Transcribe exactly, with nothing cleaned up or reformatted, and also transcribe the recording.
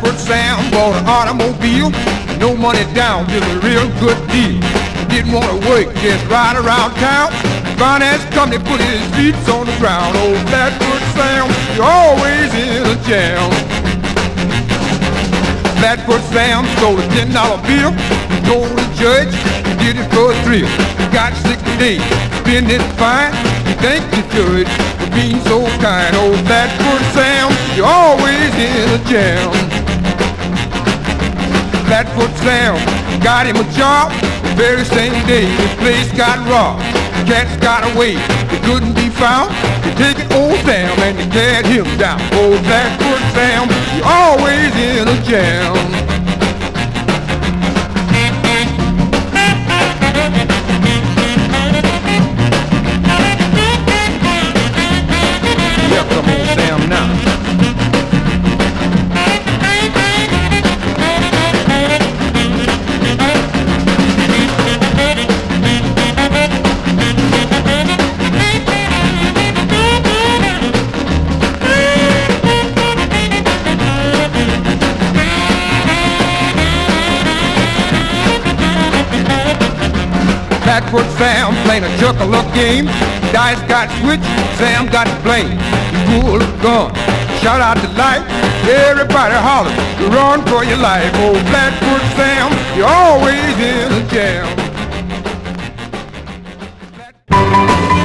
Flatfoot Sam bought an automobile, no money down, just a real good deal. Didn't want to work, just ride around town. Finance company put his feet on the ground. Old Flatfoot Sam, you're always in a jam. Flatfoot Sam stole a ten dollar bill. He told the judge he did it for a thrill. He got sick today, spend it fine. He thanked the judge for being so kind. Old Flatfoot Sam, you're always in a jam. Flatfoot Sam got him a job. The very same day his place got robbed. The cats got away, they couldn't be found. They take it old Sam and they carried him down. Old Flatfoot Sam, you're always in a jam. Yeah, come on Sam now. Flatfoot Sam playing a chuck-a-luck game. Dice got switched, Sam got the blame. He pulled a gun, shot out the light. Everybody holler, run for your life. Old Flatfoot Sam, you're always in a jam.